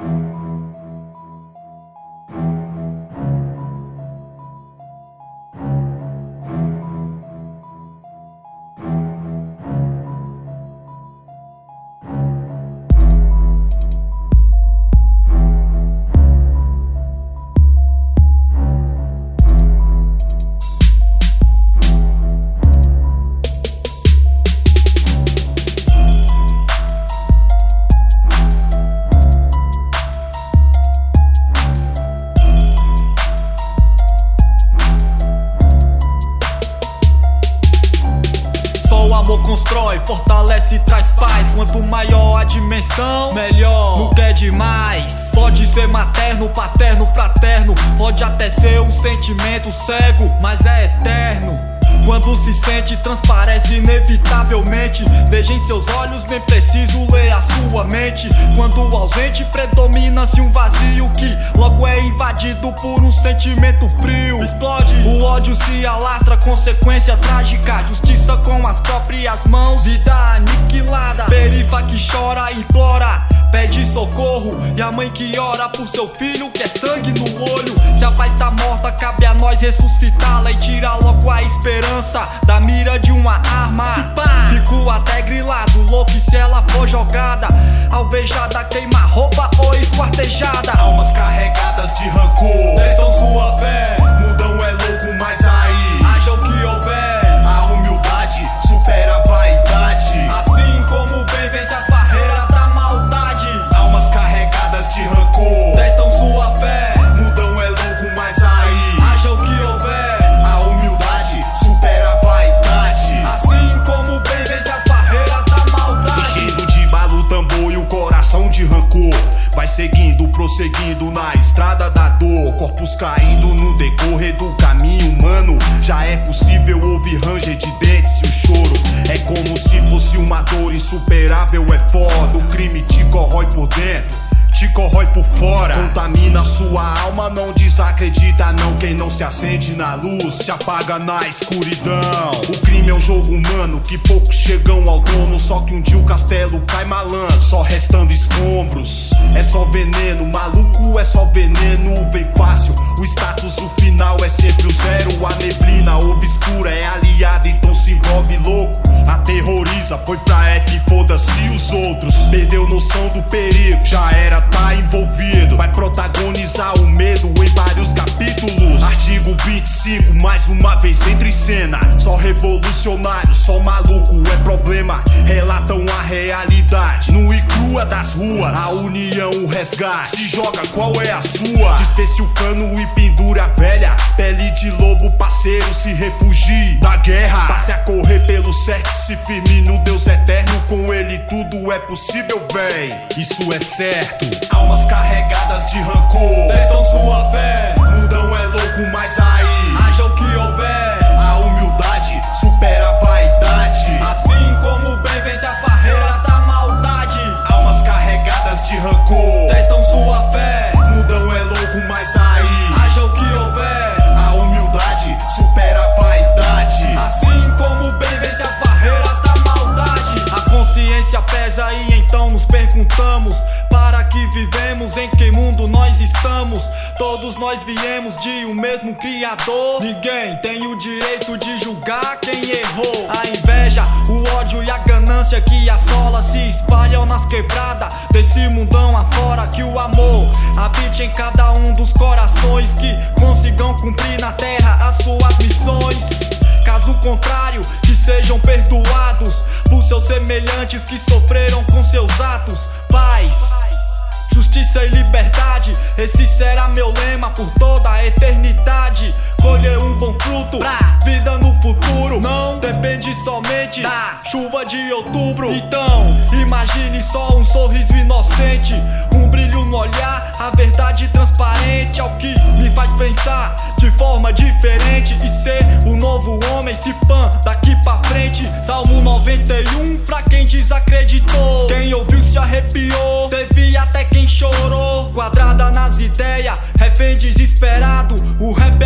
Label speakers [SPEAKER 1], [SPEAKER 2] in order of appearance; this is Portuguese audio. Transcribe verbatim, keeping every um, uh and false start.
[SPEAKER 1] Constrói, fortalece e traz paz. Quanto maior a dimensão, melhor. Nunca é demais. Pode ser materno, paterno, fraterno. Pode até ser um sentimento cego, mas é eterno. Quando se sente, transparece inevitavelmente. Veja em seus olhos, nem preciso ler a sua mente. Quando o ausente, predomina-se um vazio que logo é invadido por um sentimento frio. Explode, o ódio se alastra, consequência trágica. Justiça com as próprias mãos, vida aniquilada. Perifa que chora, implora, pede socorro. E a mãe que ora por seu filho, quer sangue no olho. Se a paz tá morta, cabe a nós ressuscitá-la e tirar logo a esperança da mira de uma arma. Se pá, fico até grilado, louco e se ela for jogada, alvejada, queima roupa ou esquartejada.
[SPEAKER 2] Almas carregadas de rancor
[SPEAKER 1] testam sua fé,
[SPEAKER 2] mudam é louco, mas aí
[SPEAKER 1] haja o que houver.
[SPEAKER 2] A humildade supera a vaidade,
[SPEAKER 1] assim como o bem vence as barreiras da maldade.
[SPEAKER 2] Almas carregadas de rancor
[SPEAKER 1] testam sua fé,
[SPEAKER 2] mudam é louco, mas aí
[SPEAKER 1] haja o que houver.
[SPEAKER 2] A humildade supera a vaidade,
[SPEAKER 1] assim como o bem vence as barreiras da maldade.
[SPEAKER 2] Enchido de bala o tambor e o coração de rancor vai seguindo, prosseguindo na estrada da dor. Corpos caindo no decorrer do caminho humano. Já é possível ouvir ranger de dentes e o choro é como se fosse uma dor insuperável. É foda, o crime te corrói por dentro, te corrói por fora, contamina sua alma, não desacredita não. Quem não se acende na luz, se apaga na escuridão. O crime é um jogo humano que poucos chegam ao dono. Só que um dia o castelo cai malandro, só restando escombros. É só veneno, maluco é só veneno. Vem fácil, o status, o final é sempre o zero. A neblina obscura é aliada, então se envolve louco. Aterroriza, foi pra é que foda-se os outros. Perdeu noção do perigo, já era, tá envolvido. Vai protagonizar o medo em vários capítulos. Artigo vinte e cinco, mais uma vez entra em cena. Só revolucionário, só maluco é problema. Relatam a realidade nua e crua das ruas. A união, o resgate, se joga, qual é a sua? Despece o cano e pendura a velha. Pele de lobo, parceiro, se refugie da guerra. Passe a correr pelo certo, se firme no Deus eterno. Com ele tudo é possível, véi, isso é certo. Almas carregadas de rancor
[SPEAKER 1] testam sua fé,
[SPEAKER 2] mudam é louco, mas aí
[SPEAKER 1] haja o que houver.
[SPEAKER 2] A humildade supera a vaidade,
[SPEAKER 1] assim como o bem vence as barreiras da maldade.
[SPEAKER 2] Almas carregadas de rancor
[SPEAKER 1] testam sua fé,
[SPEAKER 2] mudam é louco, mas aí
[SPEAKER 1] haja o que houver.
[SPEAKER 2] A humildade supera a vaidade,
[SPEAKER 1] assim como o bem vence as barreiras da maldade. A consciência pesa e então nos perguntamos: para que vivemos, em que mundo nós estamos? Todos nós viemos de um mesmo criador. Ninguém tem o direito de julgar quem errou. A inveja, o ódio e a ganância que assola se espalham nas quebradas desse mundão afora. Que o amor habite em cada um dos corações, que consigam cumprir na terra as suas missões. Caso contrário, que sejam perdoados por seus semelhantes que sofreram com seus atos. Paz, justiça e liberdade, esse será meu lema por toda a eternidade. Colher um bom fruto pra vida no futuro não depende somente da chuva de outubro. Então, imagine só um sorriso inocente, um brilho no olhar, a verdade transparente. É o que me faz pensar de forma diferente e ser o novo homem, se pã, daqui pra frente. Salmo noventa e um, pra quem desacreditou. Quem ouviu se arrepiou, teve até quem chorou. Quadrada nas ideias, refém desesperado, o rap